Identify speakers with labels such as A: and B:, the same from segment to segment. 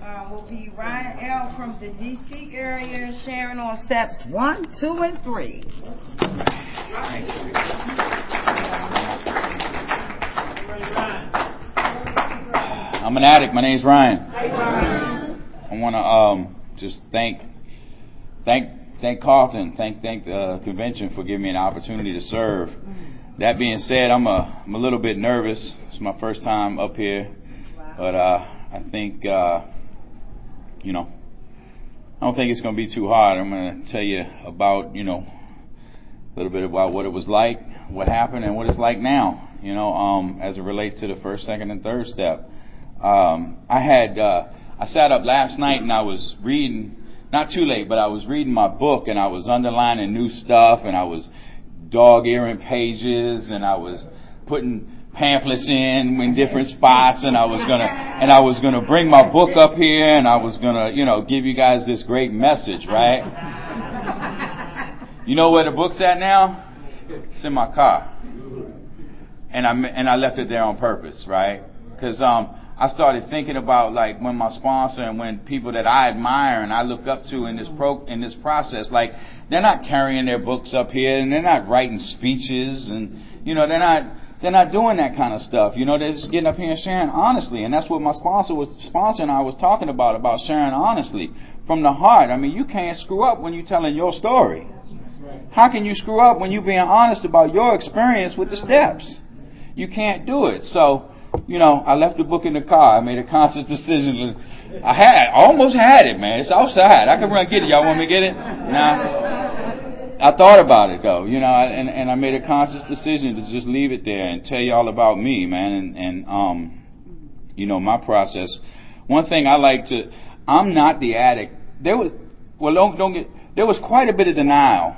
A: will be Ryan L. from the D.C. area, sharing on steps 1, 2, and 3.
B: I'm an addict. My name's Ryan. I want to just thank Carlton, thank the convention for giving me an opportunity to serve. That being said, I'm a little bit nervous. It's my first time up here, but I think I don't think it's going to be too hard. I'm going to tell you about a little bit about what it was like, what happened, and what it's like now. As it relates to the first, second, and third step. I sat up last night and I was reading, not too late, but I was reading my book and I was underlining new stuff and I was dog-earing pages and I was putting pamphlets in different spots and I was gonna bring my book up here and I was gonna, give you guys this great message, right? You know where the book's at now? It's in my car. And I left it there on purpose, right? Because I started thinking about like when my sponsor and when people that I admire and I look up to in this process, like they're not carrying their books up here and they're not writing speeches and they're not doing that kind of stuff. They're just getting up here and sharing honestly, and that's what my sponsor and I was talking about sharing honestly from the heart. I mean, you can't screw up when you're telling your story. How can you screw up when you're being honest about your experience with the steps? You can't do it. So, I left the book in the car. I made a conscious decision. I almost had it, man. It's outside. I can run get it. Y'all want me to get it? Nah. I thought about it though, and I made a conscious decision to just leave it there and tell y'all about me, man, and my process. One thing I'm not the addict. There was quite a bit of denial,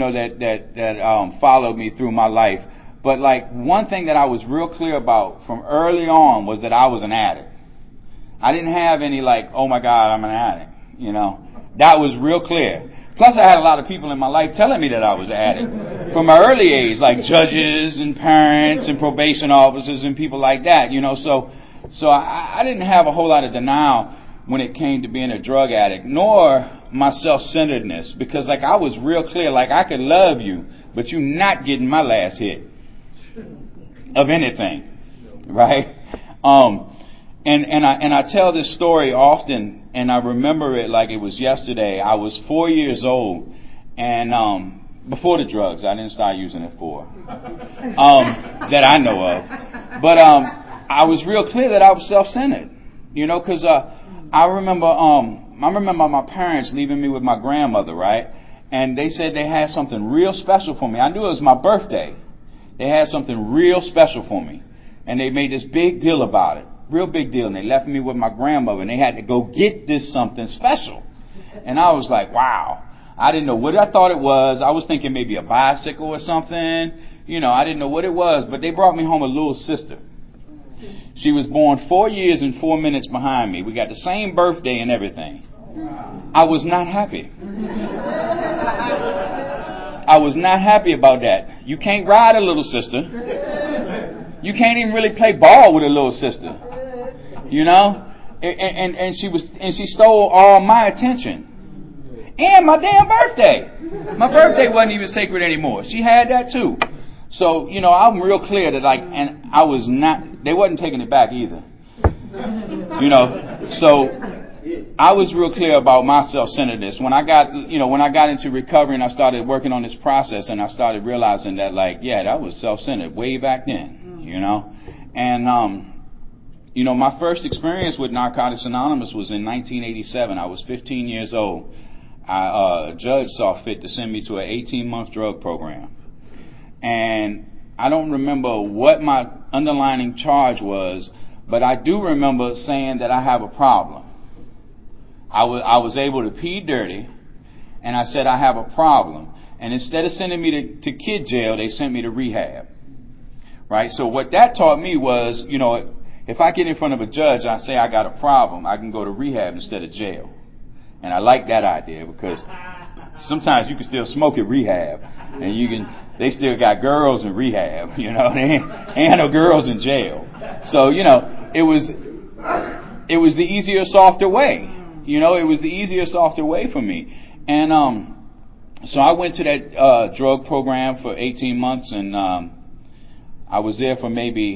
B: that followed me through my life. But one thing that I was real clear about from early on was that I was an addict. I didn't have any oh my God, I'm an addict. That was real clear. Plus I had a lot of people in my life telling me that I was an addict from my early age, like judges and parents and probation officers and people like that, So I didn't have a whole lot of denial when it came to being a drug addict, nor my self-centeredness, because I was real clear, I could love you, but you're not getting my last hit of anything, right? And I tell this story often, and I remember it like it was yesterday. I was 4 years old, and before the drugs, I didn't start using it that I know of. But I was real clear that I was self-centered, because I remember my parents leaving me with my grandmother, right? And they said they had something real special for me. I knew it was my birthday. They had something real special for me. And they made this big deal about it. Real big deal. And they left me with my grandmother. And they had to go get this something special. And I was like, wow. I didn't know what I thought it was. I was thinking maybe a bicycle or something. I didn't know what it was. But they brought me home a little sister. She was born 4 years and 4 minutes behind me. We got the same birthday and everything. I was not happy. I was not happy about that. You can't ride a little sister. You can't even really play ball with a little sister. And she stole all my attention. And my damn birthday. My birthday wasn't even sacred anymore. She had that too. So, I'm real clear that and I was not, they wasn't taking it back either. So I was real clear about my self-centeredness. When I got into recovery and I started working on this process and I started realizing that that was self-centered way back then, And, my first experience with Narcotics Anonymous was in 1987. I was 15 years old. A judge saw fit to send me to an 18-month drug program. And I don't remember what my underlying charge was, but I do remember saying that I have a problem. I was able to pee dirty, and I said I have a problem. And instead of sending me to kid jail, they sent me to rehab. Right? So what that taught me was, if I get in front of a judge, I say I got a problem, I can go to rehab instead of jail. And I like that idea because sometimes you can still smoke at rehab, and they still got girls in rehab, they ain't no girls in jail. So, it it was the easier, softer way. You know, it was the easier, softer way for me. And so I went to that drug program for 18 months, and I was there for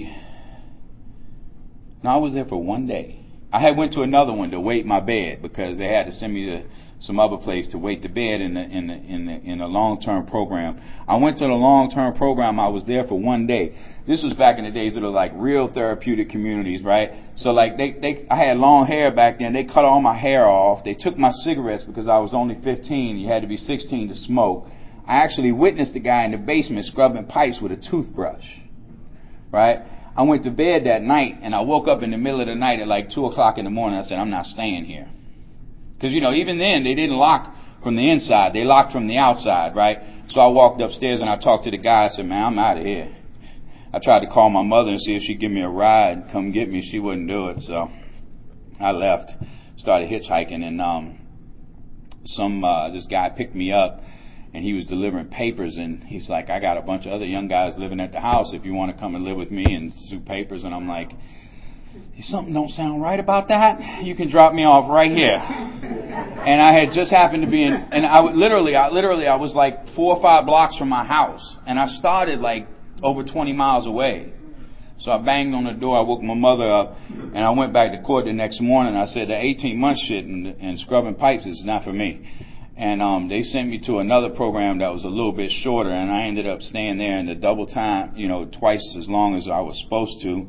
B: I was there for 1 day. I had went to another one to wait my bed because they had to send me to some other place to wait the bed in a long-term program. I went to the long-term program. I was there for 1 day. This was back in the days of the like real therapeutic communities, right? So like I had long hair back then. They cut all my hair off. They took my cigarettes because I was only 15. You had to be 16 to smoke. I actually witnessed the guy in the basement scrubbing pipes with a toothbrush, right? I went to bed that night, and I woke up in the middle of the night at like 2 o'clock in the morning. I said, I'm not staying here. Because, you know, even then, they didn't lock from the inside. They locked from the outside, right? So I walked upstairs, and I talked to the guy. I said, man, I'm out of here. I tried to call my mother and see if she'd give me a ride, come get me. She wouldn't do it. So I left, started hitchhiking, and this guy picked me up. And he was delivering papers, and he's like, I got a bunch of other young guys living at the house if you want to come and live with me and do papers. And I'm like, something don't sound right about that. You can drop me off right here. And I had just happened to be and I was like 4 or 5 blocks from my house. And I started like over 20 miles away. So I banged on the door. I woke my mother up, and I went back to court the next morning. I said, the 18-month shit and scrubbing pipes is not for me. And they sent me to another program that was a little bit shorter, and I ended up staying there in the double time, you know, twice as long as I was supposed to.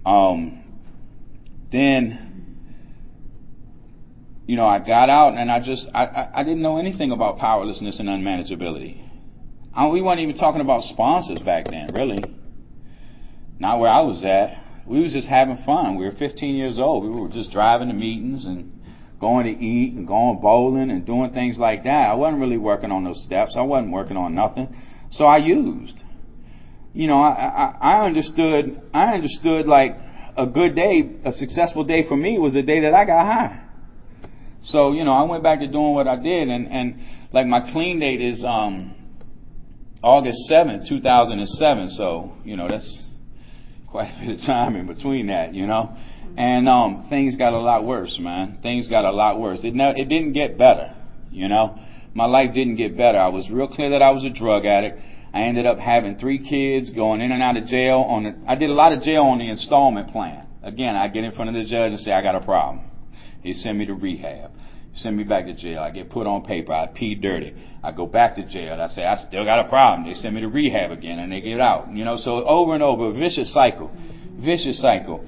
B: Then, you know, I got out, and I didn't know anything about powerlessness and unmanageability. We weren't even talking about sponsors back then, really. Not where I was at. We was just having fun. We were 15 years old. We were just driving to meetings and going to eat and going bowling and doing things like that. I wasn't really working on those steps. I wasn't working on nothing. So I used. You know, I understood like a good day, a successful day for me was a day that I got high. So, you know, I went back to doing what I did, and like my clean date is August 7th, 2007. So, you know, that's quite a bit of time in between that, you know. And things got a lot worse, man. Things got a lot worse. It didn't get better, you know. My life didn't get better. I was real clear that I was a drug addict. I ended up having 3 kids, going in and out of jail. I did a lot of jail on the installment plan. Again, I get in front of the judge and say, I got a problem. He send me to rehab. Send me back to jail. I get put on paper. I pee dirty. I go back to jail. And I say, I still got a problem. They send me to rehab again, and they get out. You know, so over and over, a vicious cycle. Vicious cycle.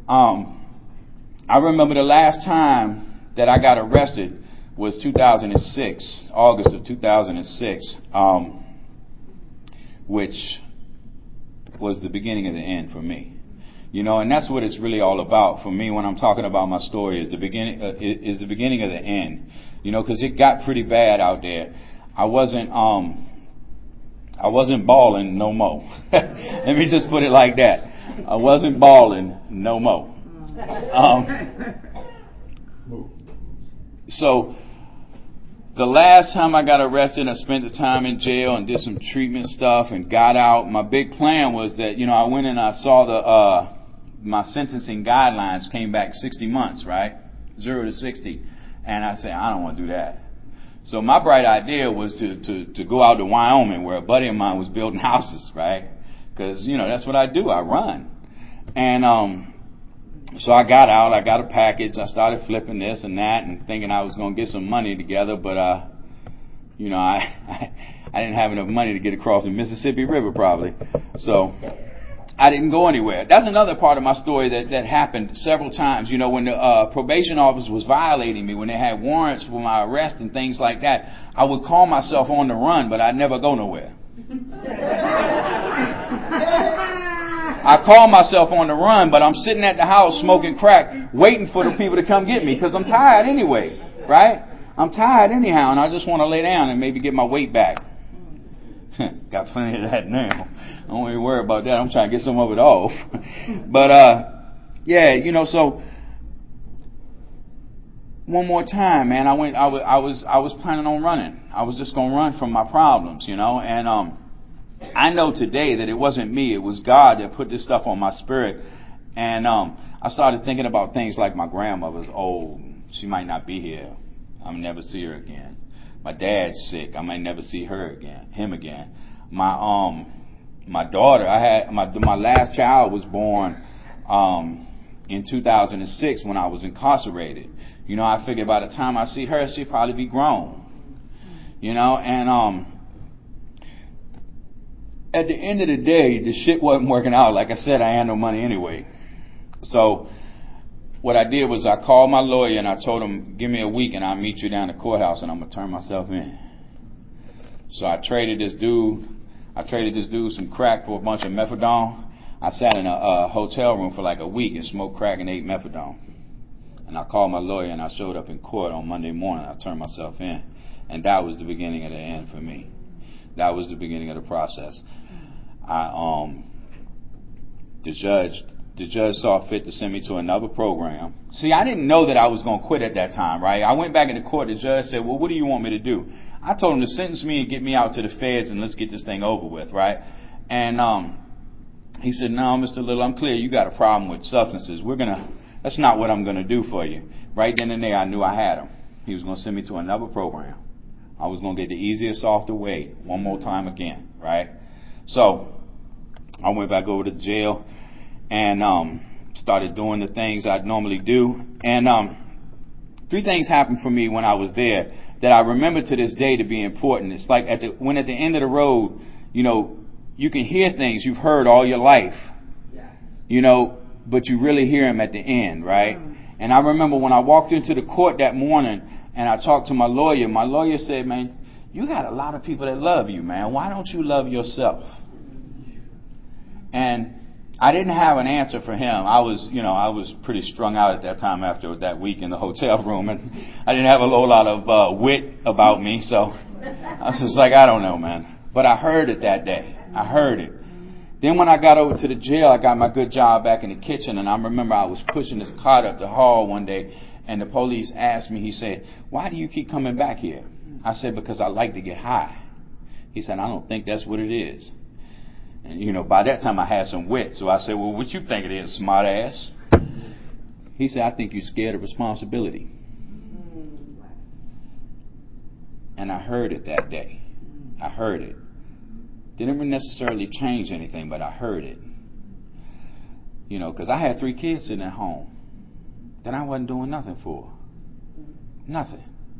B: I remember the last time that I got arrested was 2006, August of 2006, which was the beginning of the end for me. You know, and that's what it's really all about for me when I'm talking about my story is the beginning of the end. You know, because it got pretty bad out there. I wasn't balling no more. Let me just put it like that. I wasn't balling no more. So the last time I got arrested, I spent the time in jail and did some treatment stuff and got out. My big plan was that, you know, I went and I saw my sentencing guidelines came back 60 months, right? 0 to 60. And I said, I don't want to do that. So my bright idea was to go out to Wyoming where a buddy of mine was building houses, right? Because, you know, that's what I do. I run. And, so I got out, I got a package, I started flipping this and that and thinking I was going to get some money together, but, you know, I didn't have enough money to get across the Mississippi River probably. So I didn't go anywhere. That's another part of my story that happened several times. You know, when the probation office was violating me, when they had warrants for my arrest and things like that, I would call myself on the run, but I'd never go nowhere. I call myself on the run, but I'm sitting at the house smoking crack, waiting for the people to come get me because I'm tired anyway, right? I'm tired anyhow, and I just want to lay down and maybe get my weight back. Got plenty of that now. I don't even worry about that. I'm trying to get some of it off. But, yeah, you know, so one more time, man, I was planning on running. I was just going to run from my problems, you know, and, I know today that it wasn't me. It was God that put this stuff on my spirit. And I I started thinking about things like my grandmother's old. She might not be here. I'll never see her again. My dad's sick. I might never see him again. My daughter, I had my last child was born in 2006 when I was incarcerated. You know, I figured by the time I see her, she'd probably be grown. You know, and at the end of the day, the shit wasn't working out. Like I said, I had no money anyway. So what I did was I called my lawyer and I told him, give me a week and I'll meet you down at the courthouse and I'm going to turn myself in. So I traded this dude some crack for a bunch of methadone. I sat in a hotel room for like a week and smoked crack and ate methadone. And I called my lawyer and I showed up in court on Monday morning. I turned myself in. And that was the beginning of the end for me. That was the beginning of the process. The judge saw fit to send me to another program. See, I didn't know that I was going to quit at that time, right? I went back into court. The judge said, well, what do you want me to do? I told him to sentence me and get me out to the feds and let's get this thing over with, right? And he said, no, Mr. Little, I'm clear. You got a problem with substances. That's not what I'm going to do for you. Right then and there, I knew I had him. He was going to send me to another program. I was going to get the easiest off the way one more time again, right? So I went back over to jail and started doing the things I'd normally do. And 3 things happened for me when I was there that I remember to this day to be important. It's like at the end of the road, you know, you can hear things you've heard all your life, you know, but you really hear them at the end, right? And I remember when I walked into the court that morning and I talked to my lawyer said, man, you got a lot of people that love you, man. Why don't you love yourself? And I didn't have an answer for him. I was pretty strung out at that time after that week in the hotel room, and I didn't have a whole lot of wit about me, so I was just like, I don't know, man. But I heard it that day. I heard it. Then when I got over to the jail, I got my good job back in the kitchen, and I remember I was pushing this cart up the hall one day, and the police asked me, he said, why do you keep coming back here? I said, because I like to get high. He said, I don't think that's what it is. And, you know, by that time I had some wit. So I said, well, what you think it is, smart ass? He said, I think you're scared of responsibility. And I heard it that day. I heard it. Didn't necessarily change anything, but I heard it. You know, because I had 3 kids sitting at home that I wasn't doing nothing for. Nothing.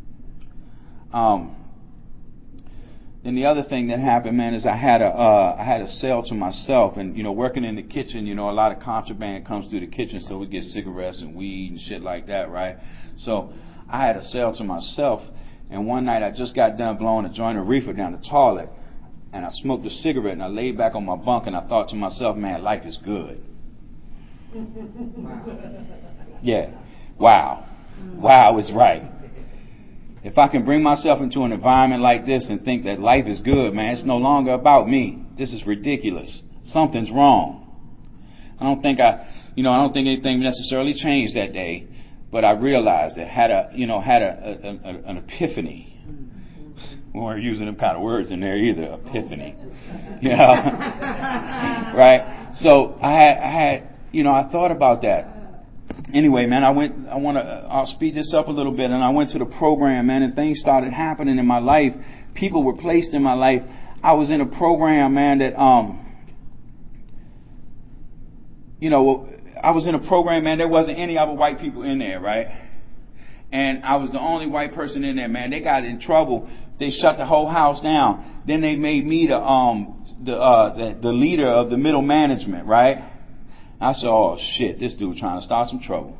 B: Then the other thing that happened, man, is I had a cell to myself, and you know, working in the kitchen, you know, a lot of contraband comes through the kitchen, so we get cigarettes and weed and shit like that, right? So I had a cell to myself, and one night I just got done blowing a joint of reefer down the toilet, and I smoked a cigarette, and I laid back on my bunk, and I thought to myself, man, life is good. Yeah, wow is right. If I can bring myself into an environment like this and think that life is good, man, it's no longer about me. This is ridiculous. Something's wrong. I don't think anything necessarily changed that day, but I realized it. Had an epiphany. We weren't using them kind of words in there either. Epiphany. Yeah. Right? So I thought about that. Anyway, man, I'll speed this up a little bit, and I went to the program, man, and things started happening in my life. People were placed in my life. I was in a program, man, that, I was in a program, man, there wasn't any other white people in there, right? And I was the only white person in there, man. They got in trouble. They shut the whole house down. Then they made me the leader of the middle management, right? I said, oh, shit, this dude trying to start some trouble.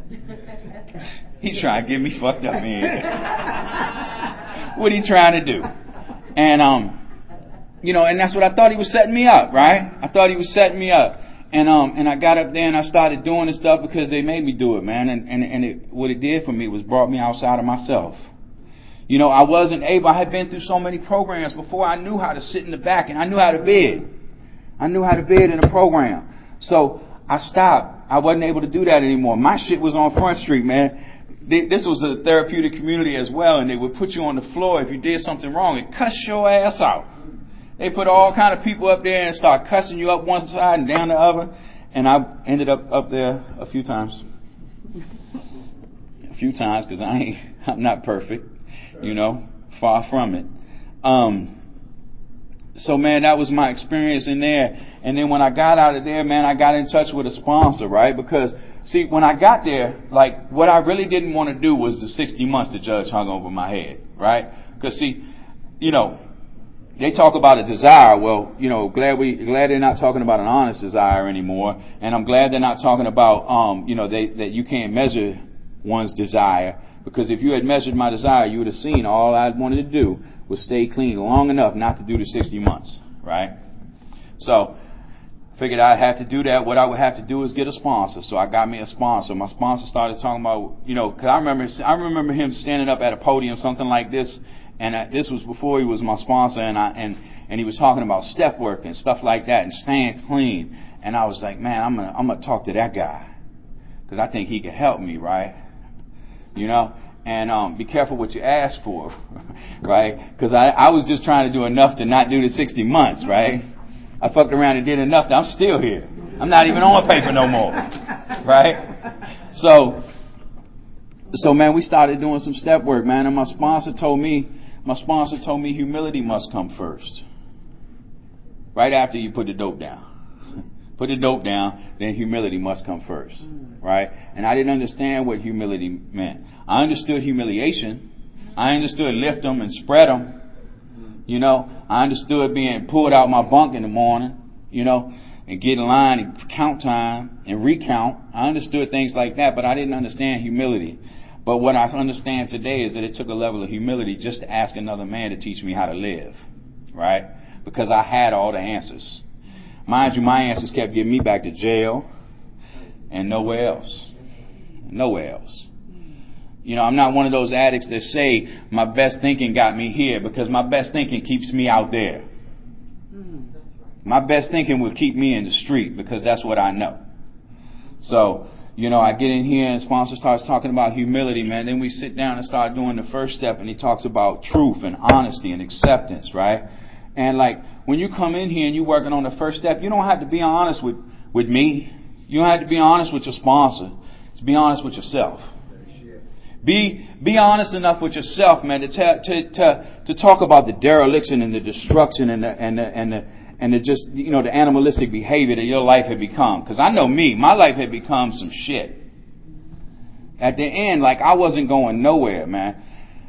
B: He trying to get me fucked up, man. What he trying to do? And, and that's what I thought he was setting me up, right? I thought he was setting me up. And I got up there and I started doing this stuff because they made me do it, man. And what it did for me was brought me outside of myself. You know, I had been through so many programs before. I knew how to sit in the back and I knew how to bid. I knew how to bid in a program. So I stopped. I wasn't able to do that anymore. My shit was on Front Street, man. This was a therapeutic community as well, and they would put you on the floor if you did something wrong and cuss your ass out. They put all kind of people up there and start cussing you up one side and down the other. And I ended up there a few times. A few times, because I'm not perfect, far from it. So, man, that was my experience in there. And then when I got out of there, man, I got in touch with a sponsor, right? Because, see, when I got there, like, what I really didn't want to do was the 60 months the judge hung over my head, right? Because, see, they talk about a desire. Well, glad they're not talking about an honest desire anymore. And I'm glad they're not talking about, that you can't measure one's desire. Because if you had measured my desire, you would have seen all I wanted to do was stay clean long enough not to do the 60 months, right? So, figured I'd have to do that. What I would have to do is get a sponsor. So I got me a sponsor. My sponsor started talking about, because I remember him standing up at a podium, something like this, and this was before he was my sponsor, and he was talking about step work and stuff like that and staying clean. And I was like, man, I'm gonna talk to that guy because I think he can help me, right? And be careful what you ask for, right? Because I was just trying to do enough to not do the 60 months, right? I fucked around and did enough that I'm still here. I'm not even on paper no more, right? So man, we started doing some step work, man, and my sponsor told me humility must come first. Right after you put the dope down. Put the dope down, then humility must come first, right? And I didn't understand what humility meant. I understood humiliation. I understood lift them and spread them. I understood being pulled out my bunk in the morning, and get in line and count time and recount. I understood things like that, but I didn't understand humility. But what I understand today is that it took a level of humility just to ask another man to teach me how to live, right? Because I had all the answers. Mind you, my answers kept getting me back to jail and nowhere else. Nowhere else. I'm not one of those addicts that say my best thinking got me here, because my best thinking keeps me out there. My best thinking will keep me in the street because that's what I know. So, I get in here and sponsor starts talking about humility, man. Then we sit down and start doing the first step, and he talks about truth and honesty and acceptance, right? And like when you come in here and you're working on the first step, you don't have to be honest with me. You don't have to be honest with your sponsor. Just be honest with yourself. Be honest enough with yourself, man, to talk about the dereliction and the destruction and the just the animalistic behavior that your life had become. Because I know my life had become some shit. At the end, like I wasn't going nowhere, man.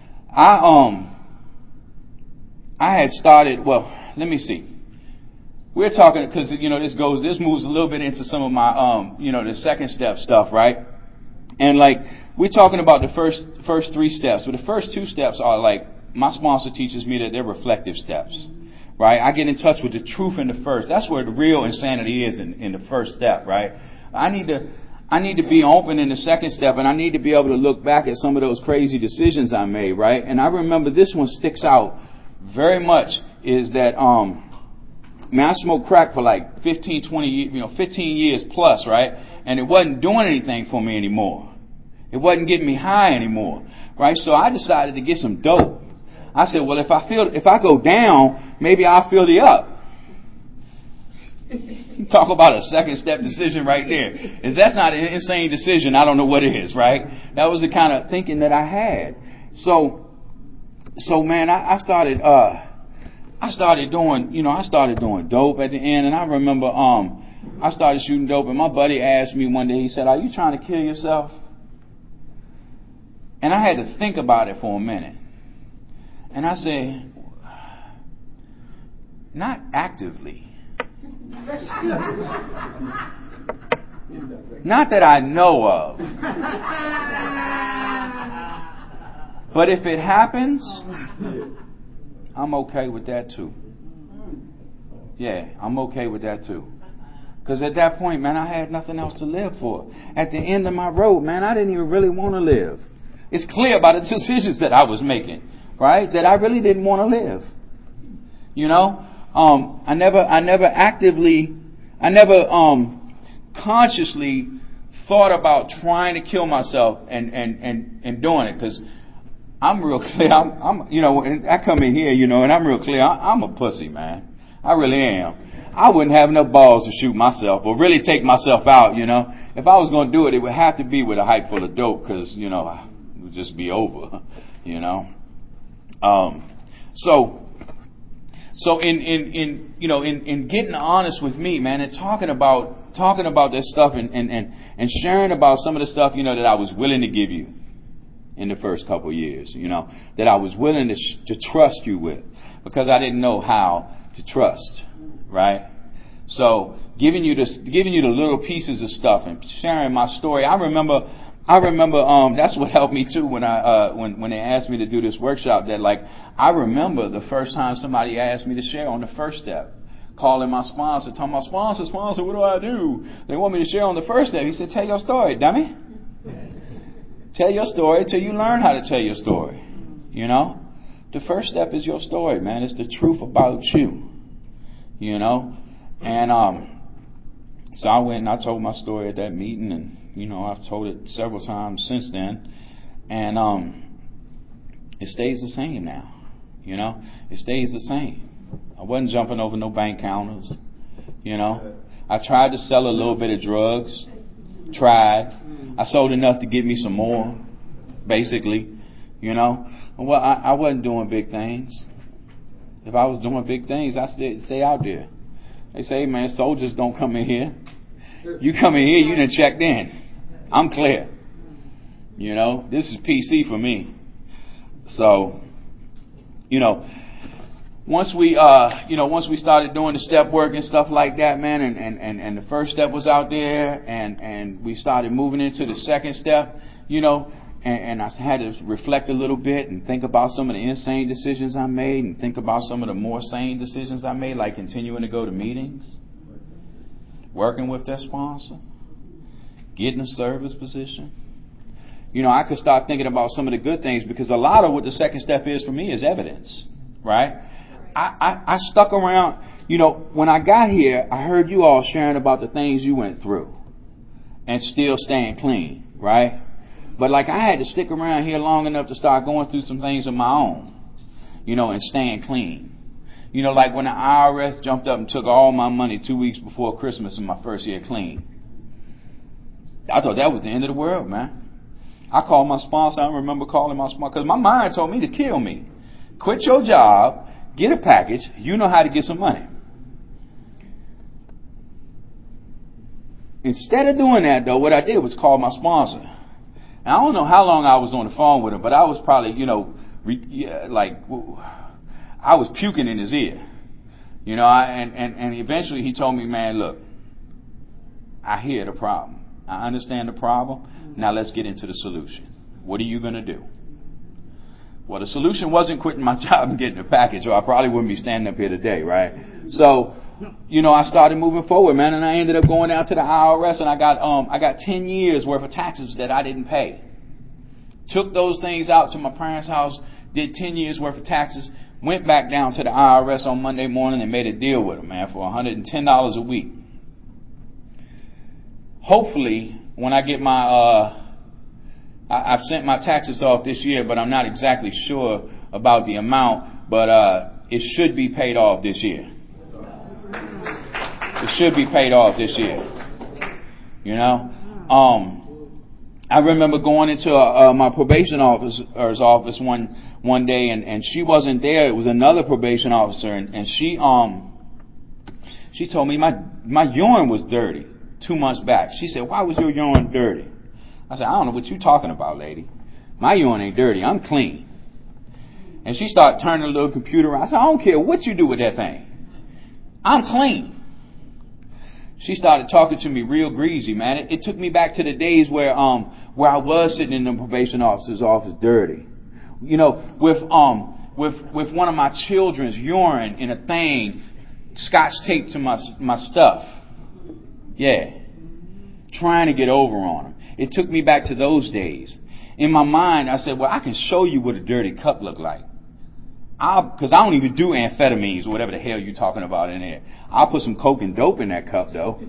B: I had started. Well, let me see. We're talking because this moves a little bit into some of my the second step stuff, right? And like we're talking about the first three steps. But the first two steps are like my sponsor teaches me that they're reflective steps, right? I get in touch with the truth in the first. That's where the real insanity is in the first step, right? I need to be open in the second step, and I need to be able to look back at some of those crazy decisions I made, right? And I remember this one sticks out very much is that, I smoked crack for like 15 years plus, right? And it wasn't doing anything for me anymore. It wasn't getting me high anymore, right? So I decided to get some dope. I said, well, if I go down, maybe I'll feel the up. Talk about a second step decision right there. If that's not an insane decision, I don't know what is, right? That was the kind of thinking that I had. So man, I started doing dope at the end, and I remember I started shooting dope, and my buddy asked me one day, he said, "Are you trying to kill yourself?" And I had to think about it for a minute. And I said, not actively. Not that I know of. But if it happens, I'm okay with that too. Yeah, I'm okay with that too. Because at that point, man, I had nothing else to live for. At the end of my road, man, I didn't even really want to live. It's clear by the decisions that I was making, right? That I really didn't want to live. I never consciously thought about trying to kill myself and doing it, because I'm real clear. And I come in here, and I'm real clear. I'm a pussy, man. I really am. I wouldn't have enough balls to shoot myself or really take myself out, you know. If I was going to do it, it would have to be with a hype full of dope because, you know, it would just be over, you know. So in getting honest with me, man, and talking about this stuff and sharing about some of the stuff, you know, that I was willing to give you in the first couple of years, you know, that I was willing to trust you with because I didn't know how to trust, right? So giving you the little pieces of stuff and sharing my story. I remember that's what helped me too when when they asked me to do this workshop. That like I remember the first time somebody asked me to share on the first step, calling my sponsor, talking about sponsor, what do I do? They want me to share on the first step. He said, tell your story, dummy. Tell your story till you learn how to tell your story. You know, the first step is your story, man. It's the truth about you. You know, and so I went and I told my story at that meeting, and you know, I've told it several times since then, and it stays the same now. You know, it stays the same. I wasn't jumping over no bank counters. You know, I tried to sell a little bit of drugs. I sold enough to get me some more, basically. You know, well, I wasn't doing big things. If I was doing big things, I'd stay out there. They say, hey, man, soldiers don't come in here. You come in here, you done checked in. I'm clear. You know, this is PC for me. So, you know, once we started doing the step work and stuff like that, man, and the first step was out there, and we started moving into the second step, you know, and I had to reflect a little bit and think about some of the insane decisions I made and think about some of the more sane decisions I made, like continuing to go to meetings, working with that sponsor, getting a service position. You know, I could start thinking about some of the good things because a lot of what the second step is for me is evidence, right? I stuck around. You know, when I got here, I heard you all sharing about the things you went through and still staying clean, right? But like I had to stick around here long enough to start going through some things of my own, you know, and staying clean. You know, like when the IRS jumped up and took all my money 2 weeks before Christmas in my first year clean. I thought that was the end of the world, man. I called my sponsor. I remember calling my sponsor because my mind told me to kill me. Quit your job, get a package. You know how to get some money. Instead of doing that, though, what I did was call my sponsor. And I don't know how long I was on the phone with him, but I was probably, you know, I was puking in his ear. You know, and eventually he told me, man, look, I hear the problem. I understand the problem. Now let's get into the solution. What are you going to do? Well, the solution wasn't quitting my job and getting a package, or I probably wouldn't be standing up here today, right? So, you know, I started moving forward, man, and I ended up going down to the IRS, and I got 10 years worth of taxes that I didn't pay. Took those things out to my parents' house, did 10 years worth of taxes, went back down to the IRS on Monday morning and made a deal with them, man, for $110 a week. Hopefully, when I get my, I've sent my taxes off this year, but I'm not exactly sure about the amount, but it should be paid off this year. It should be paid off this year. You know? I remember going into my probation officer's office one day, and she wasn't there. It was another probation officer, and she told me my urine was dirty 2 months back. She said, "Why was your urine dirty?" I said, "I don't know what you're talking about, lady. My urine ain't dirty. I'm clean." And she started turning the little computer around. I said, "I don't care what you do with that thing. I'm clean." She started talking to me real greasy, man. It took me back to the days where I was sitting in the probation officer's office dirty. You know, with one of my children's urine in a thing, scotch taped to my stuff. Yeah. Trying to get over on them. It took me back to those days. In my mind, I said, well, I can show you what a dirty cup look like. Because I don't even do amphetamines or whatever the hell you're talking about in there. I'll put some coke and dope in that cup, though.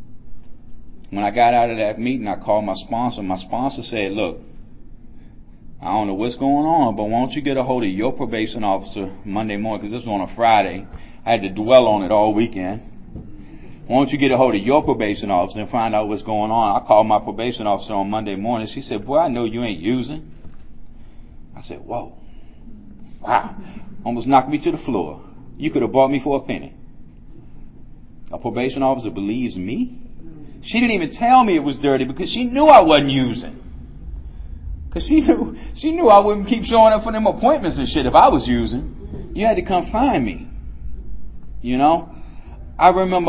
B: When I got out of that meeting, I called my sponsor. My sponsor said, look, I don't know what's going on, but why don't you get a hold of your probation officer Monday morning, because this was on a Friday. I had to dwell on it all weekend. Why don't you get a hold of your probation officer and find out what's going on? I called my probation officer on Monday morning. She said, boy, I know you ain't using. I said, whoa. Wow. Almost knocked me to the floor. You could have bought me for a penny. A probation officer believes me? She didn't even tell me it was dirty because she knew I wasn't using. Because she knew I wouldn't keep showing up for them appointments and shit if I was using. You had to come find me. You know? I remember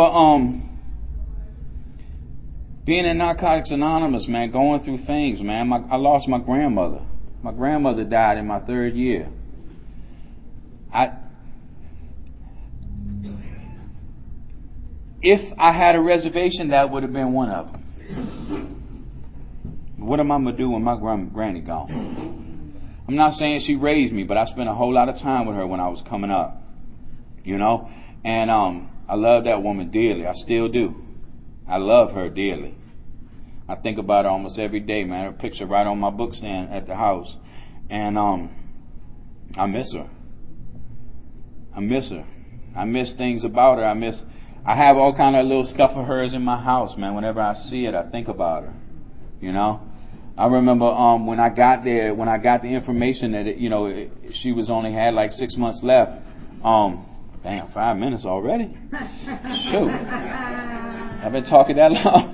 B: being in Narcotics Anonymous, man, going through things, man. I lost my grandmother. My grandmother died in my 3rd year. If I had a reservation, that would have been one of them. What am I going to do when my granny gone? I'm not saying she raised me, but I spent a whole lot of time with her when I was coming up. You know? And I love that woman dearly. I still do. I love her dearly. I think about her almost every day, man. Her picture right on my book stand at the house. And I miss her. I miss her. I miss things about her. I have all kind of little stuff of hers in my house, man. Whenever I see it, I think about her. You know? I remember when I got there, when I got the information that, she was only had like 6 months left. Damn, 5 minutes already? Shoot. I've been talking that long.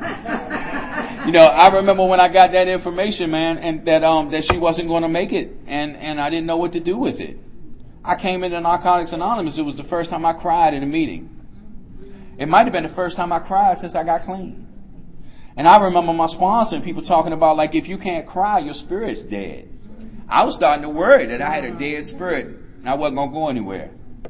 B: I remember when I got that information, man, and that she wasn't going to make it, and I didn't know what to do with it. I came into Narcotics Anonymous. It was the first time I cried in a meeting. It might have been the first time I cried since I got clean. And I remember my sponsor and people talking about, like, if you can't cry, your spirit's dead. I was starting to worry that I had a dead spirit and I wasn't going to go anywhere.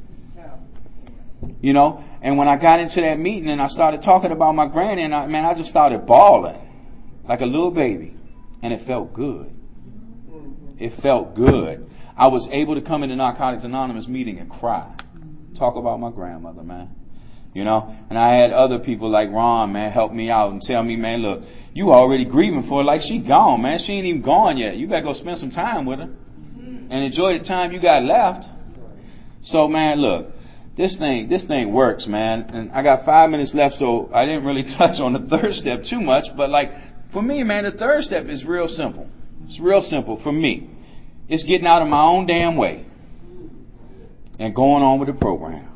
B: And when I got into that meeting and I started talking about my granny, and I just started bawling like a little baby. And it felt good. It felt good. I was able to come into Narcotics Anonymous meeting and cry. Talk about my grandmother, man. And I had other people like Ron, man, help me out and tell me, man, look, you already grieving for her like she gone, man. She ain't even gone yet. You better go spend some time with her and enjoy the time you got left. So, man, look, this thing works, man. And I got 5 minutes left, so I didn't really touch on the 3rd step too much. But, like, for me, man, the 3rd step is real simple. It's real simple for me. It's getting out of my own damn way and going on with the program.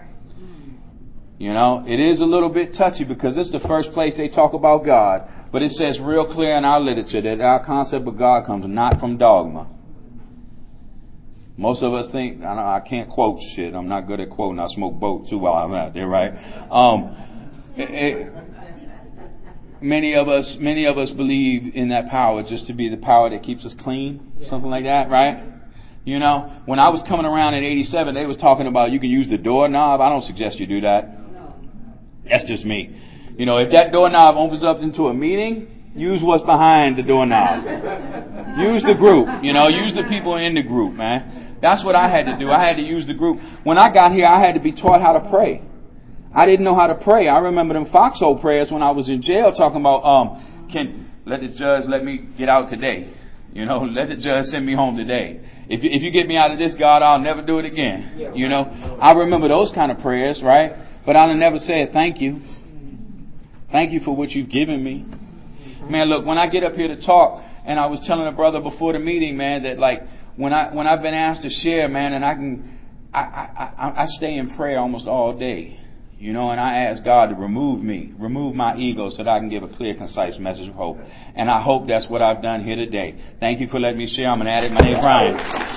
B: It is a little bit touchy because it's the first place they talk about God. But it says real clear in our literature that our concept of God comes not from dogma. Most of us think, I can't quote shit. I'm not good at quoting. I smoke boat too while I'm out there, right? Many of us believe in that power just to be the power that keeps us clean. Something like that, right? When I was coming around in 87, they was talking about you can use the doorknob. I don't suggest you do that. That's just me. If that doorknob opens up into a meeting, use what's behind the doorknob. Use the group. Use the people in the group, man. That's what I had to do. I had to use the group. When I got here, I had to be taught how to pray. I didn't know how to pray. I remember them foxhole prayers when I was in jail talking about, can let the judge let me get out today. Let the judge send me home today. If you get me out of this, God, I'll never do it again. I remember those kind of prayers, right? But I never said thank you. Thank you for what you've given me. Man, look, when I get up here to talk, and I was telling a brother before the meeting, man, that like when I've been asked to share, man, and I stay in prayer almost all day. And I ask God to remove my ego so that I can give a clear, concise message of hope. And I hope that's what I've done here today. Thank you for letting me share. I'm an addict. My name is Brian.